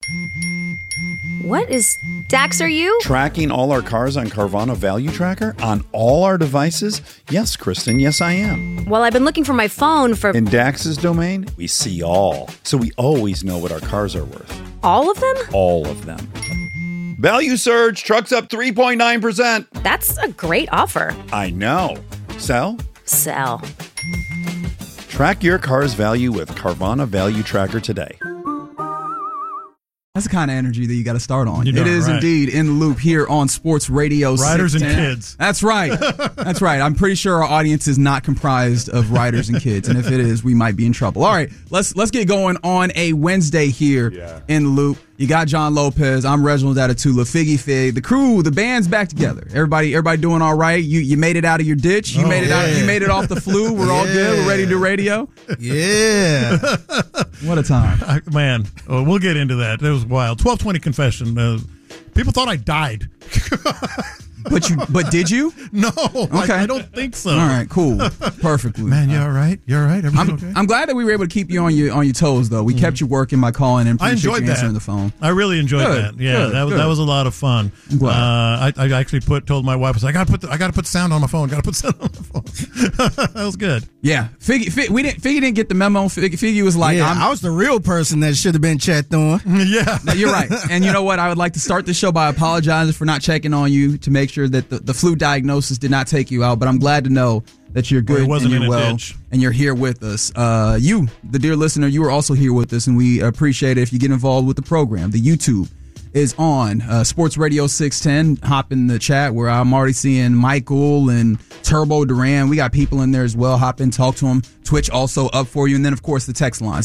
What is... Dax, are you? Tracking all our cars on Carvana Value Tracker on all our devices? Yes, Kristen, yes I am. Well, I've been looking for my phone for... In Dax's domain, we see all. So we always know what our cars are worth. All of them? All of them. Value surge, trucks up 3.9%. That's a great offer. I know. Sell? Sell. Track your car's value with Carvana Value Tracker today. That's the kind of energy that you got to start on. It is indeed In the Loop here on Sports Radio 610. Riders and kids. That's right. That's right. I'm pretty sure our audience is not comprised of riders and kids, and if it is, we might be in trouble. All right, let's get going on a Wednesday here in the Loop. You got John Lopez. I'm Reginald Atatula. Figgy Fig. The crew, the band's back together. Everybody doing all right. You made it out of your ditch. You made it out. You made it off the flu. We're all good. We're ready to do radio. Yeah. What a time, man. Oh, we'll get into that. It was wild. 1220 confession. People thought I died. But did you? No. Okay. I don't think so. All right. Cool. Perfectly. Man, you all right? You all right? Okay? I'm glad that we were able to keep you on your toes, though. We kept you working by calling and I enjoyed you answering that. the phone. I really enjoyed that. Yeah, that was a lot of fun. I actually told my wife, I was like, I got to put sound on my phone. Got to put sound on my phone. That was good. Yeah, Figgy didn't get the memo. Figgy was like, I was the real person that should have been checked on. Yeah, you're right. And you know what? I would like to start the show by apologizing for not checking on you to make sure that the flu diagnosis did not take you out. But I'm glad to know that you're good and you're well, and you're here with us. You, the dear listener, you are also here with us, and we appreciate it if you get involved with the program. The YouTube is on Sports Radio 610. Hop in the chat where I'm already seeing Michael and Turbo Duran. We got people in there as well. Hop in, talk to them. Twitch also up for you. And then, of course, the text line,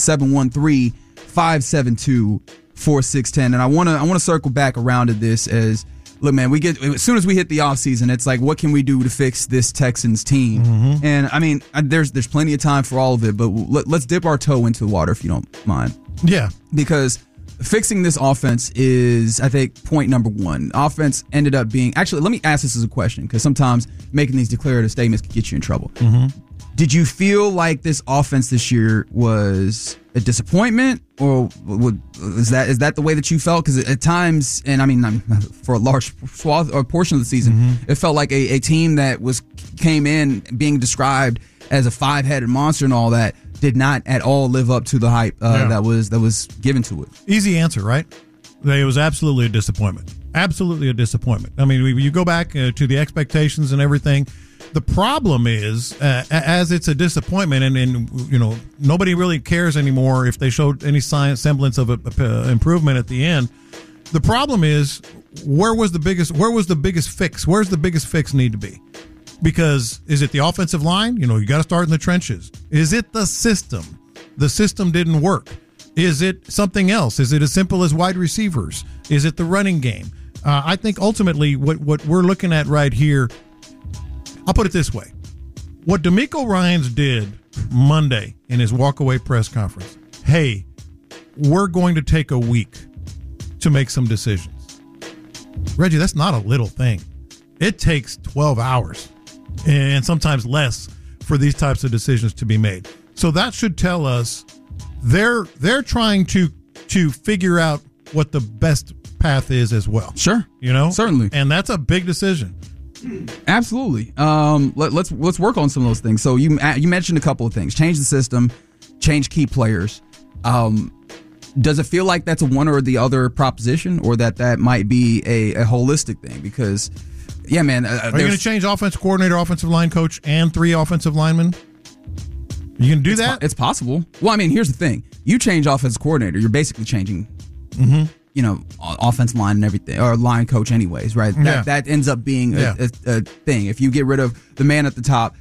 713-572-4610. And I want to circle back around to this as, look, man, as soon as we hit the offseason, it's like, what can we do to fix this Texans team? Mm-hmm. And, I mean, there's plenty of time for all of it, but let's dip our toe into the water, if you don't mind. Yeah. Because fixing this offense is, I think, point number one. Offense ended up being... Actually, let me ask this as a question, because sometimes making these declarative statements can get you in trouble. Mm-hmm. Did you feel like this offense this year was a disappointment, or is that the way that you felt? Because at times, and I mean, for a large swath or portion of the season, it felt like a team that came in being described as a 5-headed monster and all that did not at all live up to the hype that was given to it. Easy answer, right? It was absolutely a disappointment. Absolutely a disappointment. I mean, you go back to the expectations and everything. The problem is, as it's a disappointment, and you know, nobody really cares anymore if they showed any semblance of improvement at the end. The problem is, where was the biggest fix? Where's the biggest fix need to be? Because is it the offensive line? You know, you got to start in the trenches. Is it the system? The system didn't work. Is it something else? Is it as simple as wide receivers? Is it the running game? I think ultimately what we're looking at right here, I'll put it this way. What DeMeco Ryans did Monday in his walkaway press conference, hey, we're going to take a week to make some decisions. Reggie, that's not a little thing. It takes 12 hours and sometimes less for these types of decisions to be made. So that should tell us they're trying to figure out what the best path is as well. Sure. You know? Certainly. And that's a big decision. Absolutely. Let's work on some of those things. So you mentioned a couple of things. Change the system, change key players. Does it feel like that's a one or the other proposition, or that might be a holistic thing? Because, yeah, man. Are you going to change offensive coordinator, offensive line coach, and 3 offensive linemen? You can do that? It's possible. Well, I mean, here's the thing. You change offensive coordinator, you're basically changing, offensive line and everything, or line coach anyways, right? That ends up being a thing. If you get rid of the man at the top,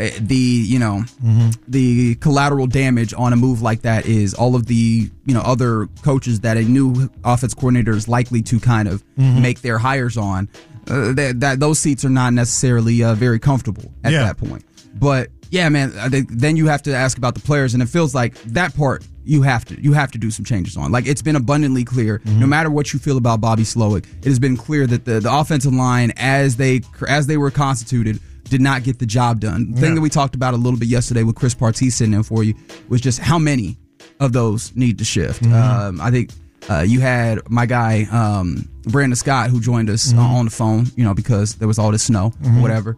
the collateral damage on a move like that is all of the other coaches that a new offense coordinator is likely to kind of make their hires on. That those seats are not necessarily very comfortable at that point. But yeah, man, then you have to ask about the players, and it feels like that part you have to do some changes on. Like, it's been abundantly clear, no matter what you feel about Bobby Slowick, it has been clear that the offensive line as they were constituted did not get the job done. The thing that we talked about a little bit yesterday with Chris Partee sitting in for you was just how many of those need to shift. I think You had my guy Brandon Scott, who joined us on the phone, because there was all this snow or whatever.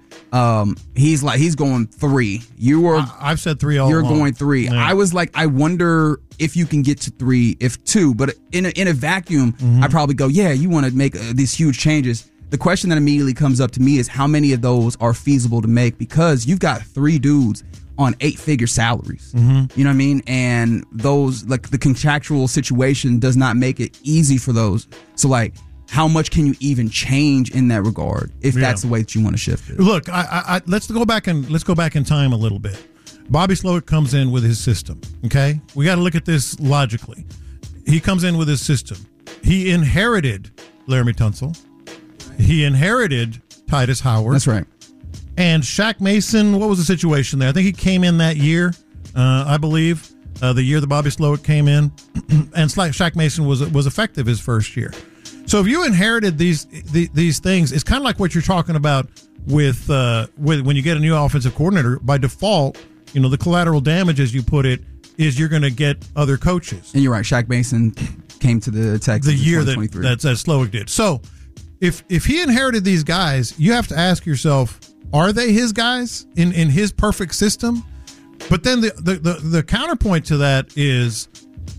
He's going 3. I've said 3 all You're along. going 3. Yeah. I was like, I wonder if you can get to 3, if 2. But in a vacuum, I probably go, yeah, you want to make these huge changes. The question that immediately comes up to me is how many of those are feasible to make, because you've got 3 dudes on 8-figure salaries. You know what I mean? And those, like, the contractual situation does not make it easy for those. So, like, how much can you even change in that regard if that's the way that you want to shift it? Look, let's go back in time a little bit. Bobby Slowick comes in with his system. Okay, we got to look at this logically. He comes in with his system. He inherited Laramie Tunsil. He inherited Titus Howard. That's right. And Shaq Mason, what was the situation there? I think he came in that year, I believe, the year that Bobby Slowick came in. And Shaq Mason was effective his first year. So if you inherited these things, it's kind of like what you're talking about with when you get a new offensive coordinator. By default, the collateral damage, as you put it, is you're going to get other coaches. And you're right. Shaq Mason came to the Texans the year in that 2023. Slowick did. So if he inherited these guys, you have to ask yourself, are they his guys in his perfect system? But then the counterpoint to that is,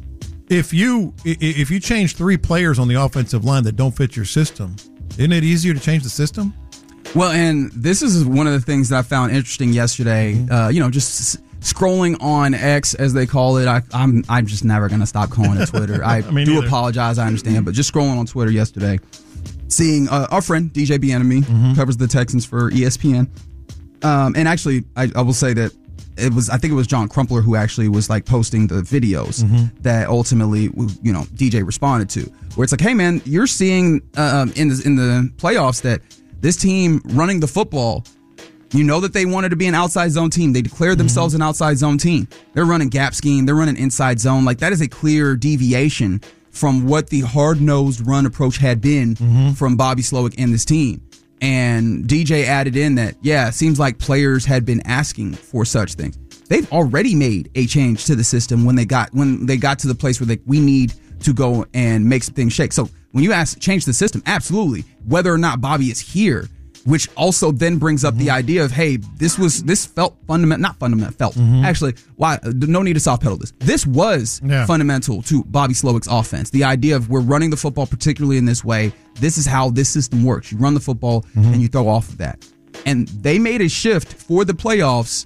if you change 3 players on the offensive line that don't fit your system, isn't it easier to change the system? Well, and this is one of the things that I found interesting yesterday. Just scrolling on X, as they call it. I'm just never going to stop calling it Twitter. I do neither. apologize. I understand, but just scrolling on Twitter yesterday, seeing our friend DJ Bieniemy covers the Texans for ESPN, and actually, I will say that I think it was John Crumpler who actually was like posting the videos that ultimately, DJ responded to, where it's like, hey man, you're seeing in the playoffs that this team running the football, that they wanted to be an outside zone team. They declared themselves an outside zone team. They're running gap scheme. They're running inside zone. Like, that is a clear deviation from what the hard-nosed run approach had been from Bobby Slowick and this team. And DJ added in that, it seems like players had been asking for such things. They've already made a change to the system when they got to the place where we need to go and make some things shake. So when you ask change the system, absolutely. Whether or not Bobby is here, which also then brings up the idea of, hey, this felt fundamental, not fundamental, felt. Actually, why? No need to soft pedal this. This was fundamental to Bobby Slowick's offense. The idea of we're running the football particularly in this way. This is how this system works. You run the football and you throw off of that. And they made a shift for the playoffs,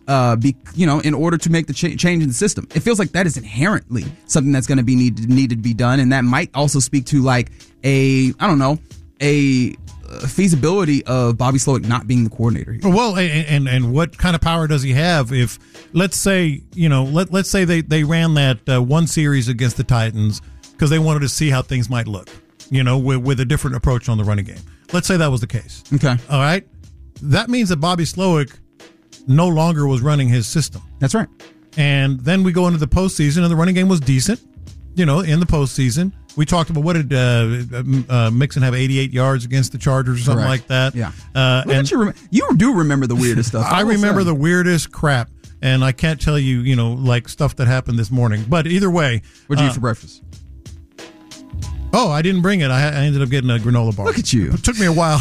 in order to make the change in the system. It feels like that is inherently something that's going to be needed to be done, and that might also speak to like a feasibility of Bobby Slowick not being the coordinator here. Well, and what kind of power does he have if, let's say, let's say they ran that one series against the Titans because they wanted to see how things might look, with a different approach on the running game. Let's say that was the case. Okay. All right. That means that Bobby Slowick no longer was running his system. That's right. And then we go into the postseason, and the running game was decent, in the postseason. We talked about, what did Mixon have, 88 yards against the Chargers or something like that? Yeah. You do remember the weirdest stuff. I remember the weirdest crap, and I can't tell you, like stuff that happened this morning. But either way. What'd you eat for breakfast? Oh, I didn't bring it. I ended up getting a granola bar. Look at you. It took me a while.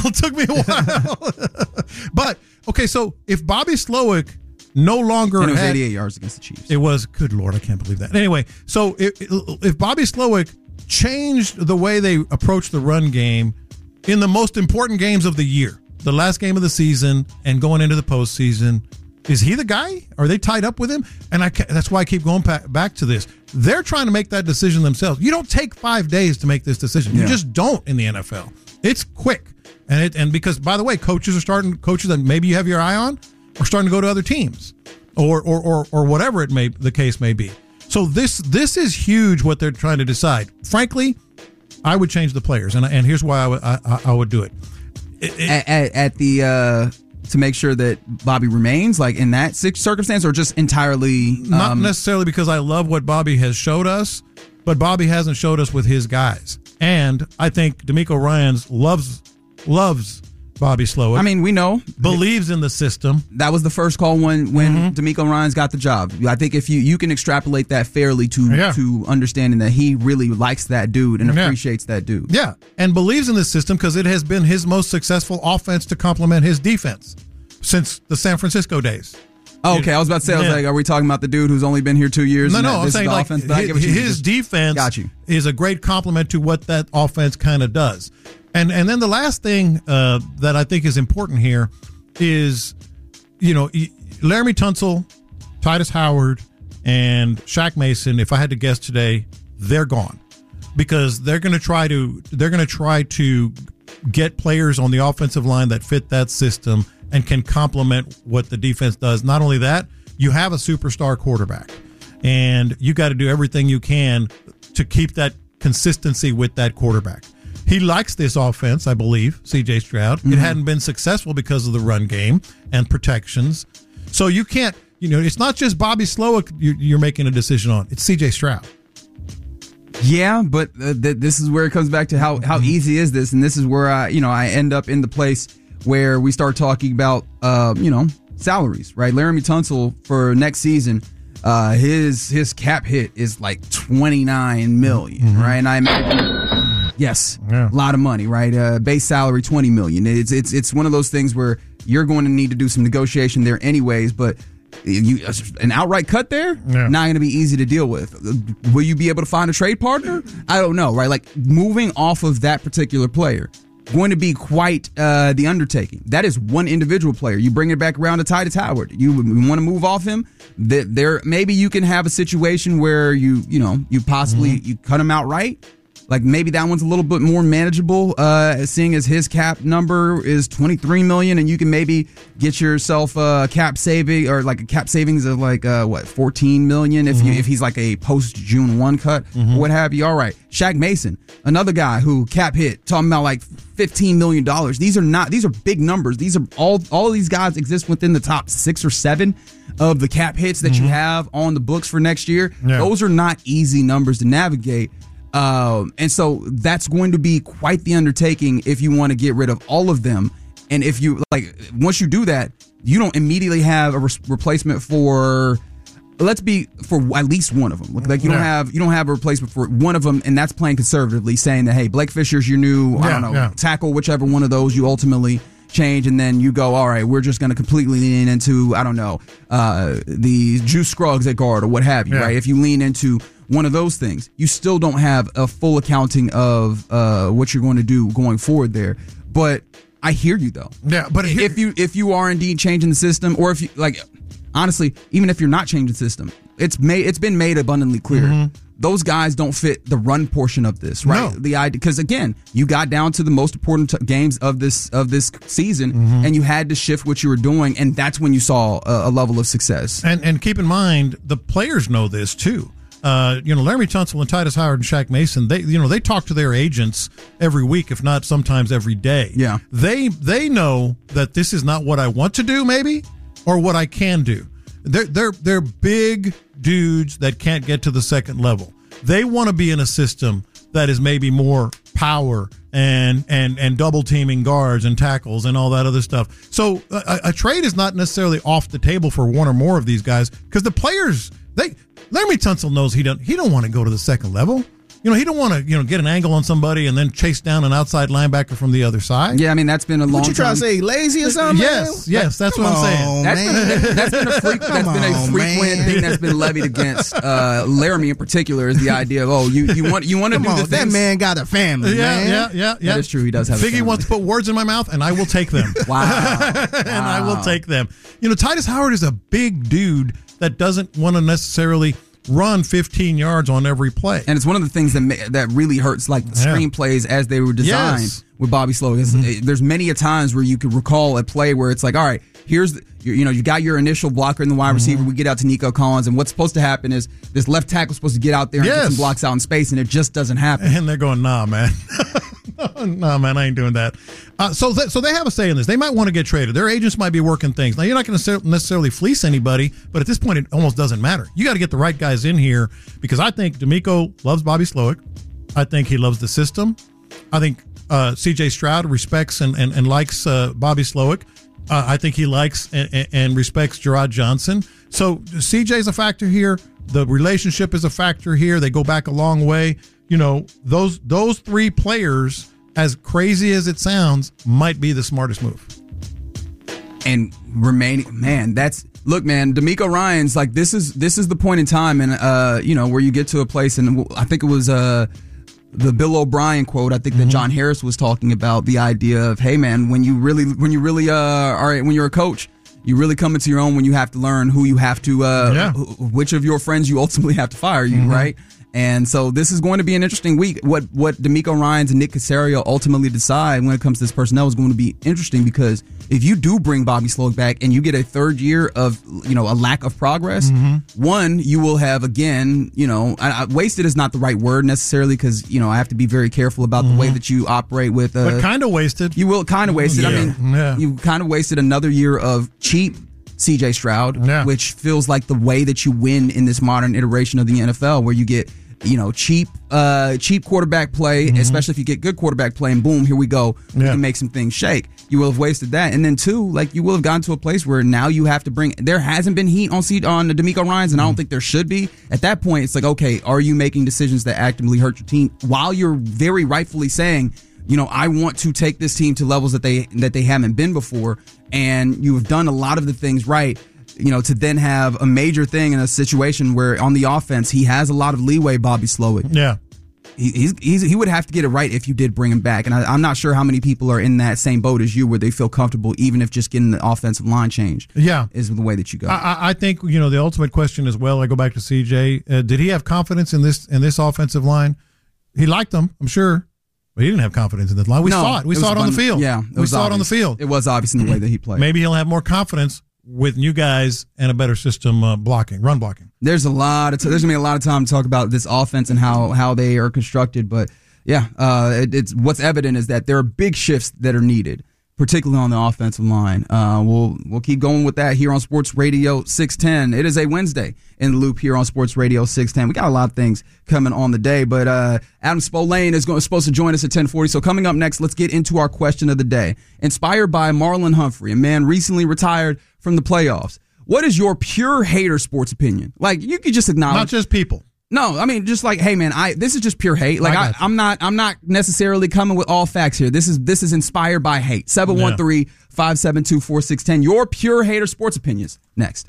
But, okay, so if Bobby Slowick no longer and it was had 88 yards against the Chiefs. It was, good Lord, I can't believe that. Anyway, so if Bobby Slowick changed the way they approach the run game in the most important games of the year, the last game of the season and going into the postseason, is he the guy? Are they tied up with him? And that's why I keep going back to this. They're trying to make that decision themselves. You don't take 5 days to make this decision. You just don't in the NFL. It's quick. And because, by the way, coaches that maybe you have your eye on are starting to go to other teams or whatever the case may be. So this is huge what they're trying to decide. Frankly, I would change the players, and here's why I would do it. To make sure that Bobby remains, like in that circumstance, or just entirely not necessarily, because I love what Bobby has showed us, but Bobby hasn't showed us with his guys. And I think DeMeco Ryans loves Bobby Slowick. I mean, we know. Believes in the system. That was the first call when D'Amico Ryans got the job. I think if you can extrapolate that fairly to understanding that he really likes that dude and appreciates that dude. Yeah, and believes in this system because it has been his most successful offense to complement his defense since the San Francisco days. Oh, okay, I was about to say, are we talking about the dude who's only been here 2 years? No, I'm saying like his defense is a great complement to what that offense kind of does. And then the last thing that I think is important here is, Laramie Tunsil, Titus Howard, and Shaq Mason, if I had to guess today, they're gone because they're going to try to get players on the offensive line that fit that system and can complement what the defense does. Not only that, you have a superstar quarterback, and you got to do everything you can to keep that consistency with that quarterback. He likes this offense, I believe, C.J. Stroud. Mm-hmm. It hadn't been successful because of the run game and protections. So you can't, it's not just Bobby Slowick you're making a decision on. It's C.J. Stroud. Yeah, but this is where it comes back to how easy is this, and this is where I end up in the place where we start talking about salaries, right? Laramie Tunsil for next season, his cap hit is like $29 million, right? And I imagine, a lot of money, right? Base salary $20 million. It's one of those things where you're going to need to do some negotiation there anyways, but an outright cut there, not going to be easy to deal with. Will you be able to find a trade partner? I don't know, right? Like moving off of that particular player, going to be quite the undertaking. That is one individual player. You bring it back around to Titus Howard. You want to move off him. There, maybe you can have a situation where you possibly you cut him outright. Like maybe that one's a little bit more manageable, seeing as his cap number is $23 million, and you can maybe get yourself a cap saving or like a cap savings of like $14 million if he's like a post June 1 cut or what have you. All right, Shaq Mason, another guy who cap hit, talking about like $15 million. These are big numbers. These are all of these guys exist within the top 6 or 7 of the cap hits that you have on the books for next year. Yeah. Those are not easy numbers to navigate. And so that's going to be quite the undertaking if you want to get rid of all of them. And if you once you do that, you don't immediately have a replacement for at least one of them. Like you don't have a replacement for one of them, and that's playing conservatively, saying that, hey, Blake Fisher's your new tackle, whichever one of those you ultimately change, and then you go, all right, we're just going to completely lean into the Juice Scruggs at guard or what have you, right? If you lean into one of those things, you still don't have a full accounting of what you're going to do going forward there. But I hear you though. Yeah, but if you are indeed changing the system, or if you honestly, even if you're not changing the system, it's been made abundantly clear. Those guys don't fit the run portion of this, right? No. The idea, because again, you got down to the most important games of this season, and you had to shift what you were doing, and that's when you saw a level of success. And keep in mind, the players know this too. Laramie Tunsil and Titus Howard and Shaq Mason, they talk to their agents every week, if not sometimes every day. Yeah, they know that this is not what I want to do, maybe, or what I can do. They're big dudes that can't get to the second level. They want to be in a system that is maybe more power and double teaming guards and tackles and all that other stuff. So a trade is not necessarily off the table for one or more of these guys, because the players, Laramie Tunsil knows he don't want to go to the second level. He don't want to, get an angle on somebody and then chase down an outside linebacker from the other side. Yeah, I mean, that's been a long time. What you trying to say, lazy or something? Yes, that's what I'm saying. That's been a frequent thing that's been levied against Laramie in particular, is the idea of, you want to do the things. That man got a family, man. Yeah. That is true. He does have a family. Figgy wants to put words in my mouth, and I will take them. Wow. And I will take them. Titus Howard is a big dude that doesn't want to necessarily run 15 yards on every play. And it's one of the ththings that really hurts, like the screenplays as they were designed with Bobby Slowick. There's many a times where you could recall a play where it's like, all right, here's you got your initial blocker in the wide receiver. We get out to Nico Collins, and what's supposed to happen is this left tackle's supposed to get out there and get some blocks out in space, and it just doesn't happen. And they're going, nah, man. No, man, I ain't doing that. So they have a say in this. They might want to get traded. Their agents might be working things. Now, you're not going to necessarily fleece anybody, but at this point, it almost doesn't matter. You got to get the right guys in here, because I think D'Amico loves Bobby Slowick. I think he loves the system. I think C.J. Stroud respects and likes Bobby Slowick. I think he likes and respects Gerard Johnson. So C.J.'s a factor here. The relationship is a factor here. They go back a long way. You know, those three players, as crazy as it sounds, might be the smartest move. And remaining, man, look, man, D'Amico Ryans, like this is the point in time, and you know, where you get to a place, and I think it was the Bill O'Brien quote. I think that John Harris was talking about the idea of, hey, man, when you're a coach, you really come into your own when you have to learn who you have to, which of your friends you ultimately have to fire you, right? And so this is going to be an interesting week. What D'Amico Ryans and Nick Caserio ultimately decide when it comes to this personnel is going to be interesting, because if you do bring Bobby Slowick back and you get a third year of, you know, a lack of progress, one, you will have, again, you know, wasted is not the right word necessarily, because, you know, I have to be very careful about the way that you operate with. But kind of wasted. You will kind of wasted. I mean, you kind of wasted another year of cheap C.J. Stroud, which feels like the way that you win in this modern iteration of the NFL, where you get, you know, cheap quarterback play, especially if you get good quarterback play, and boom, here we go. We can make some things shake. You will have wasted that. And then two, like, you will have gotten to a place where now you have to bring, there hasn't been heat on the D'Amico Ryans, and I don't think there should be. At that point, it's like, okay, are you making decisions that actively hurt your team while you're very rightfully saying, you know, I want to take this team to levels that they haven't been before, and you have done a lot of the things right. You know, to then have a major thing in a situation where on the offense he has a lot of leeway, Bobby Slowick. Yeah, he would have to get it right if you did bring him back, and I'm not sure how many people are in that same boat as you, where they feel comfortable even if just getting the offensive line changed. Is the way that you go. I think, you know, the ultimate question as well. I go back to CJ. Did he have confidence in this offensive line? He liked them, I'm sure. But he didn't have confidence in this line. We saw it. We saw it on the field. Yeah, we saw it on the field. It was obvious in the way that he played. Maybe he'll have more confidence with new guys and a better system run blocking. There's gonna be a lot of time to talk about this offense and how they are constructed. But yeah, it's what's evident is that there are big shifts that are needed, particularly on the offensive line. We'll keep going with that here on Sports Radio 610. It is a Wednesday in the Loop here on Sports Radio 610. We got a lot of things coming on the day, but Adam Spolane is supposed to join us at 10:40. So coming up next, let's get into our question of the day. Inspired by Marlon Humphrey, a man recently retired from the playoffs. What is your pure hater sports opinion? Like, you could just acknowledge, not just people. No, I mean, just like, hey man, this is just pure hate. Like, I'm not necessarily coming with all facts here. This is inspired by hate. 713-572-4610. Your pure hater sports opinions. Next.